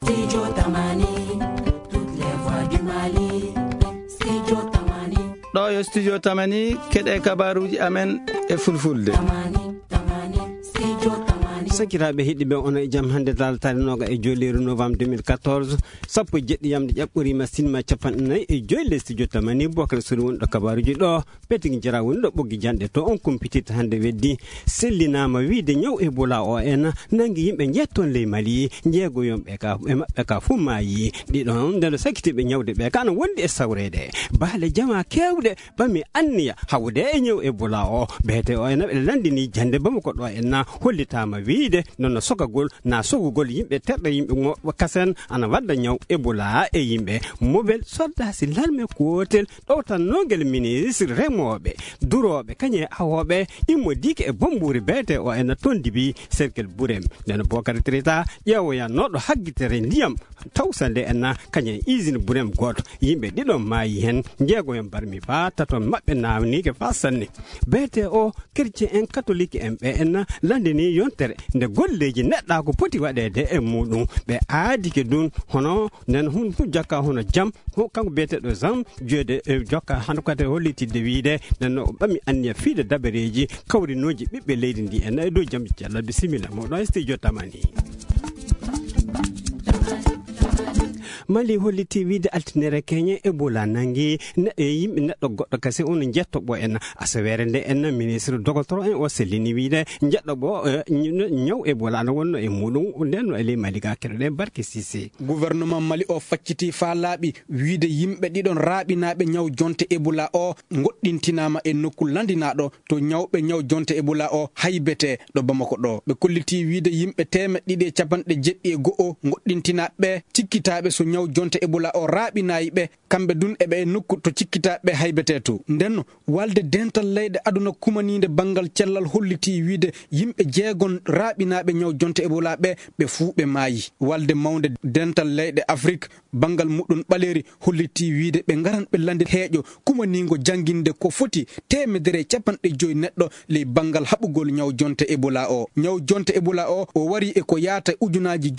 Studio Tamani, toutes les voix du Mali. Studio Tamani. Ɗo yo Studio Tamani keɗe kabaruji amen e fulfulde. sakiraɓe heɗiɓe ono e jaam hande daltalinoga e jolere novembre 2014 sappo jeɗɗi yamde ƴaɓɓori masinma capannayyi e joyi Studio Tamani Bocar Sori woni ɗo kabaruji ɗo petigui jara woni ɗo ɓoggi janɗe to on kumpitirta hande weddi sellinama wiide ñaw Ebola o en nangui yimɓe jetton ley Mali jeegoyomɓe ka e mabɓe ka fu mayi ɗiɗon nden sakkitiɓe ñawde ɓe kana wondi e sawrede baale jama kewɗe ɓami anniya hawde e ñaw Ebola o beete o en ɓe landini jande Bamako ɗo enna hollitama wiide nono sokagol na sogugol yimɓe terɗe yimɓe kasen ana wadda ñaw Ebola e yimɓe mobel soldasi lalme kotel ɗo tan nogel ministre remoɓe duroɓe kañe awoɓe immo dike e bomburi beete o ena tondibi cercle burem nden Bocar Trita ƴeewoya noɗo haggitere ndiyam tawsande enna kañe usine burem goto yimɓe ɗiɗon maayi hen jeegoyen barmi fa taton mabɓe nawnike fa sanne beete o chrétien en catholique en ɓe enna landini yontere nde golleji neɗɗa ko poti waɗede e muɗum ɓe aadike ɗum hono nden hun fu jakka hono jaam kanko biyeteɗo Jean jode jokka hande kate hollitidde wiide nden o ɓami anniya fiide dabareji kawrinoji ɓiɓɓe leydi ndi en e dow jaam Diallo bisimilla moɗon e Studio Tamani. Mali holliti wiide altinere keñe Ebola nangi yimɓe neɗɗo goɗɗo kasi on jettoɓo en asawere nde en ministre dogotoro en o sellini wiide jettoɓo ñaw Ebola no wonno e muɗum nden no ele Mali ga keɗoɗen Barke Cissé. Gouvernement Mali o facciti fa laaɓi wiide yimɓe ɗiɗon raaɓinaɓe ñaw jonte Ebola o goɗɗintinama e nokku landinaɗo to ñawɓe ñaw jonte Ebola o haybete ɗo Bamako ɗo ɓe kolliti wiide yimɓe 270 goɗɗintinaɓe cikkitaɓe so ñaw jonte Ebola o raaɓinayi ɓe kamɓe dun eɓe e nokku to cikkitaɓe haybete to nden walde dental leyɗe aduna kumanide banggal cellal holliti wiide yimɓe jeegon raaɓinaɓe ñaw jonte Ebola ɓe fuu ɓe maayi walde mawde dental leyɗe Afrique banggal muɗum ɓaleri holliti wiide ɓe garan ɓe landi heeƴo kumanigo jangguinde ko foti 150 neɗɗo ley banggal haɓugol ñaw jonte Ebola o ñaw jonte Ebola o wari e ko yaata ujunaji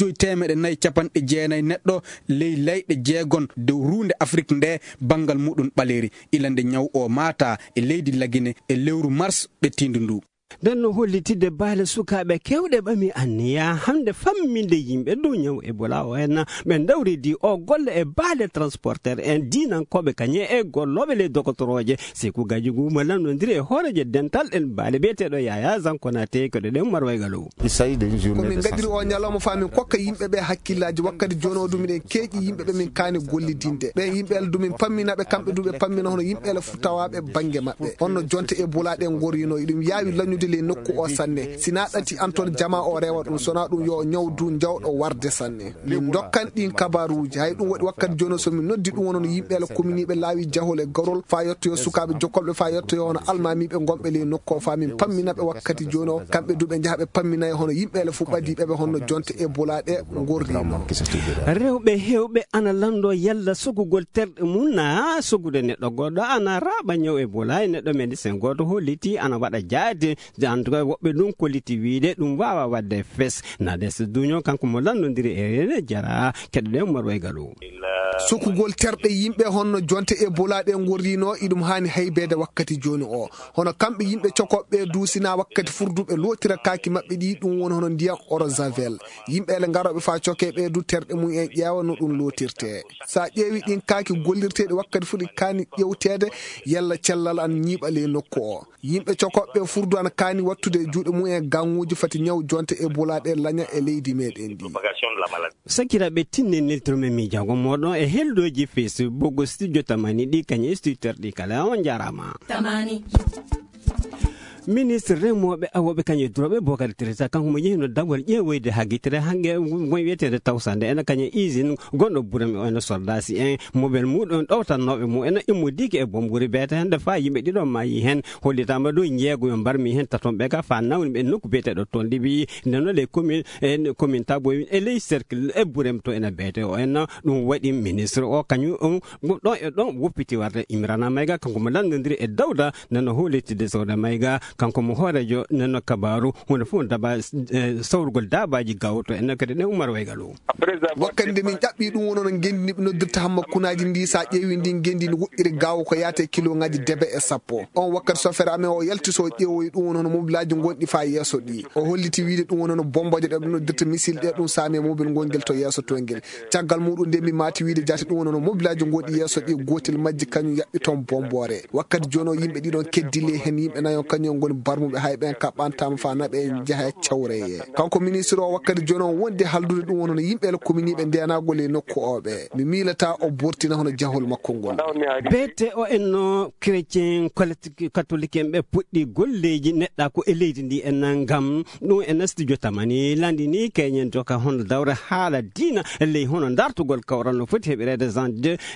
590 neɗɗo ley leyɗe jeegon dow runde Afrique nde bangal muɗum ɓaleri ilande ñaw o mata e leydi Lagine e lewru mars ɓettindu ndu. nden no hollitide baale sukaɓe kewɗe ɓami anniya hande famminde yimɓe dow ñaw Ebola o en ɓe dawridi o golle e baale transporteur en dinankoɓe kañe e golloɓe ley docotoroje Sékou Gadjigou mo lamdodiri e hooreje dental ɗen baale biyeteɗo Yaya Zankonate koɗe ɗen marwaygalo komin gadiri o ñalawma famin kokka yimɓeɓe hakkillaji wakkati joni o dumiɗen keeƴi yimɓeɓe min kaani gollidinde ɓe yimɓele dumin pamminaɓe kamɓe duɓe pammina hono yimɓele tawaɓe banggue mabɓe honno jonte Ebola ɗen gorino ɗum yaawi lañude le nokku o sanne sina ɗati anton jama o rewa ɗum sona ɗum yo ñawdu jawɗo warde sanne min dokkan ɗin kabaruji hay ɗum waɗi wakkati joni somin noddi ɗum wonon yimɓele communiɓe laawi jahol e garol fa yettoyo sukaɓe jokkolɓe fa yettoyo hono almamiɓe gonɓe le nokku o fa min pamminaɓe wakkati joni o kamɓe duɓe jaaha ɓe pamminayi hono yimɓele fu ɓadiɓeɓe honno jonte Ebola ɗe gordino rewɓe hewɓe ana lando yalla sogugol terɗe mum na sogude neɗɗo goɗɗo ana raɓa ñaw Ebola e neɗɗo médecin goto holliti ana waɗa jaade en tout cas woɓɓe ɗum kolliti wiide ɗum wawa wadde fes nade so duño kanko mo landodiri e rene jara keɗoɗen marwaygalo sokugol terɗe yimɓe honno jonte Ebola ɗe gordino iɗum hani haybede wakkati joni o hono kamɓe yimɓe cokoɓe duusina wakkati furduɓe lotira kaki mabɓe ɗi ɗum woni hono ndiyam orojavel yimɓele garoɓe fa cokeɓe du terɗe mum en ƴeewa no ɗum lotirte sa ƴeewi ɗin kaki gollirteɗe wakkati fuɗi kani ƴewtede yalla cellal an ñiɓale nokku o yimɓe cokoɓe furdu an kani wattude juuɗe mum en ganguji fati ñaw jonte Ebola ɗe laña e leydi meɗen ndi sakiraɓe tinne neltorme miijago moɗon e heldoji Facebook Studio Tamani ɗi kañe studio ɗi kala on jarama Tamani ministre remoɓe awoɓe kañe duroɓe Bocar Trita kanko mo yehino dawol ƴeewoyde haggitere hange mo wiyetede tawsande ene kañe usine gonɗo Burem o ene soldasi en mobel muɗum ɗowtannoɓe mum ene immodiki e bomburi beete hande fa yimɓe ɗiɗon mayi hen hollitama ɗo jeegoyo mbarmi hen tatonɓe ka fa nawni ɓe nokku biyeteɗo toon libi ndeno les commune taboy e ley cercle e Burem to ene beete o en ɗum waɗi ministre o kañum ɗon e ɗon woppiti warde Imrana Mayga kanko mo landodiri e Dawda nano hollitide Sowda Mayga kanko mo hoorejo nenno kabaru hunde fof daba sawrugol dabaji gawto en kadi ne Umar Waygalo wakkande min ƴaɓɓi ɗum wono no gendi noddirta hamma kunaji ndi sa ƴeewi ndi gendi no woɗɗiri gawo ko yaate kilo ngaji debe e sappo on wakkati sofere amen o yaltiso ƴeewoyi ɗum wono no mobilaji gonɗi fa yeeso ɗi o holliti wiide ɗum wono no bomboje ɗe noddirta misil ɗe ɗum saami e mobil gongel to yeeso to ngel caggal muɗum nde mi mati wiide jati ɗum wono no mobilaji gonɗi yeeso ɗi gotel majji kañum yaɓɓi toon bombore wakkati joni o yimɓe ɗiɗon keddile hen yimɓe nayo kañum goni barmuɓe hay ɓen kaɓɓantama fa naɓe jeeha cawreye kanko ministre o wakkati joni o wonde haldude ɗum wono no yimɓe commune ɓe ndenagol e nokku oɓe mi miilata o bortina hono jahol makko ngol bete o enno chrétien catholique en ɓe puɗɗi golleji neɗɗa ko e leydi ndi en gam ɗum en studio tamani landi ni keñen joka hono dawre haala diina ley hono dartugol kawral no foti heɓirede Jean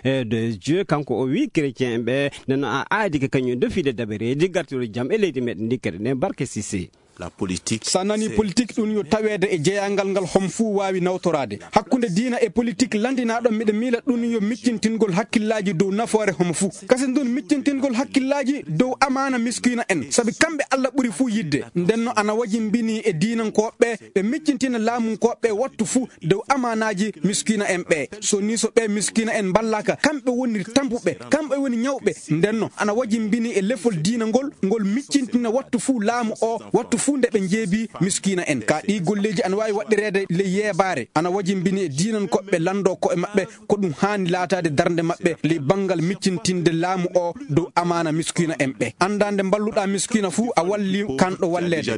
de Dieu kanko o wi chrétien en ɓe neno a aadi ke kañum defide daɓereji gartiɗo jaam e leydi meɗen ndi kadi ne Barke Cissé la politique sa nani politique ɗum yo tawede e jeeyangal ngal hom fuu wawi nawtorade hakkunde diina e politique landinaɗo miɗa miila ɗum yo miccintingol hakkillaji dow nafoore hom fuu kasi ɗum miccintingol hakkillaji dow amana miskina en saabi kamɓe Allah ɓuuri fuu yidde ndenno ana wajimbini e diinankoɓe ɓe miccintina laamunkoɓe wattu fuu dow amanaji miskina en ɓe so ni so ɓe miskina en ballaka kamɓe woni tampuɓe kamɓe woni ñawɓe ndenno ana wajimbini e lefol diina ngol miccintina wattu fuu laamu o wattu funde ɓe jeebi miskina en ka ɗi golleji ana wawi waɗirede le yeebare ana wajimbini e diinan koɓe lando ko e maɓɓe ko ɗum hani laatade darde maɓɓe le banggal miccintinde laamu o dow amana miskina en ɓe andande balluɗa miskina fuu a walli kanɗo wallede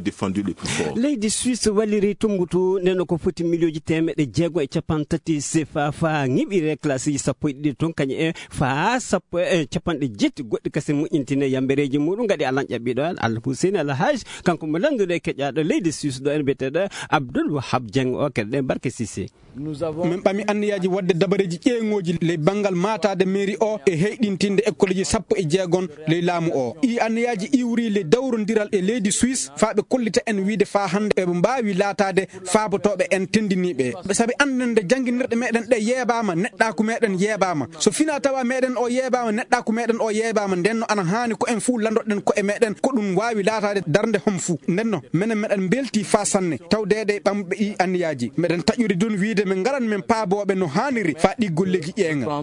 leydi Suisse walliri tumbutu neno ko foti milioji temeɗe jeego e capantati CFA fa ŋiɓire classe ji sappo e ɗiɗi toon kañum e fa sappo e capanɗe jetti goɗɗi kasi moƴƴintine yambereji muɗum gaɗi alan ƴaɓɓiɗo Al Hussein Al Haj kanko mo landude keƴaɗo leydi Suisse ɗo en biyeteɗo Abdoul Wahab Dieng o kadi Barke Cissé min ɓami anniyaji wadde dabareji ƴeeŋoji ley banggal matade mairie o e heyɗintinde école ji sappo e jeegon ley laamu o ɗi anniyaji iwri le dawrodiral e leydi Suisse fa ɓe kollita en wiide fa hande eɓe mbawi laatade faabotoɓe en tendiniɓe saabi andande jangguinirɗe meɗen ɗe yeebama neɗɗaku meɗen yeebama so fina tawa meɗen o yeebama neɗɗaku meɗen o yeebama ndenno ana hani ko en fuu landoɗen ko e meɗen ko ɗum wawi laatade darde hom fuu ndenno minen meɗen belti fa sanne tawdede ɓamɓe i anniyaji meɗen taƴuri don wiide min garan min paaboɓe no haniri fa ɗi golleji ƴeeŋa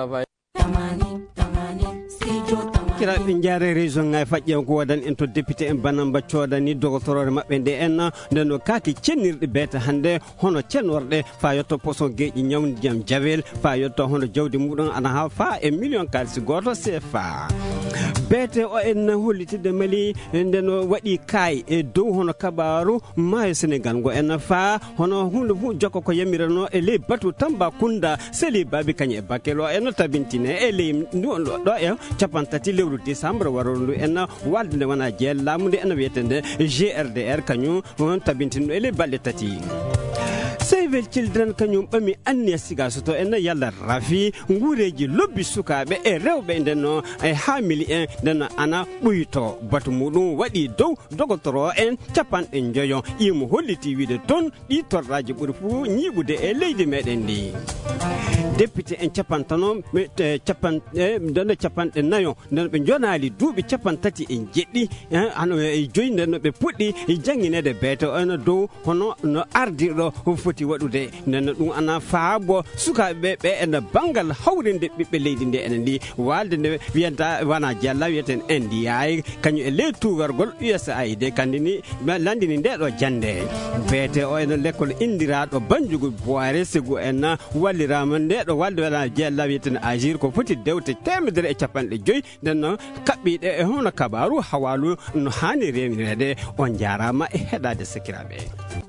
kiraɓe jaare région ngay faƴƴen ko wadan en to député en Banamba coodani dogotorore maɓɓe nde en ndeno kaaki cennirɗe beete hannde hono cennorɗe fa yetto poson geeƴi ñawdi jam javel fa yetto hono jawdi muɗum ana ha fa e million kalisi goto CFA beete o en hollitide Mali ndeno waɗi kaay e dow hono kabaru maayo Sénégal ngo en fa hono hunde fu jokko ko yamirano e ley batu Tambacounda Seli Babi kañum e Bakel o en tabintine e ley ɗo e capantati lewru décembre warondu en walde nde wona jeel laamu nde en wiyetende GRDR kañum on tabintinɗo e ley balɗe tati Save Children kañum ɓami anniya siga soto en yalla rafi nguureji lobbi sukaɓe e rewɓe ndenno e hamili en ndenno ana ɓuyto batu muɗum waɗi dow dogotoro en capanɗe joyon imo holliti wiide toon ɗi torraji ɓuuri fuu ñiɓude e leydi meɗen ndi député en capantano ndeno capanɗe nayo nden ɓe jonali duuɓi capantati en jeɗɗi ano e joyi nden ɓe puɗɗi jangguinede beete on dow hono no ardiɗo foti waɗude nden ɗum ana faabo sukaɓe ɓe en banggal hawrinde ɓiɓɓe leydi ndi enen ndi walde nde wiyanta wona jella wiyeten NDI kañum e ley tugargol USAID kandini landini ndeɗo jande beete o ene l'école indiraɗo Banjugu Boire Segu en wallirama ndeɗo walde wona jella wiyeten agir ko foti dewte 150 nden noon kaɓɓiɗe e hono kabaru hawalu no hani renirede on jarama e heɗade sakiraɓe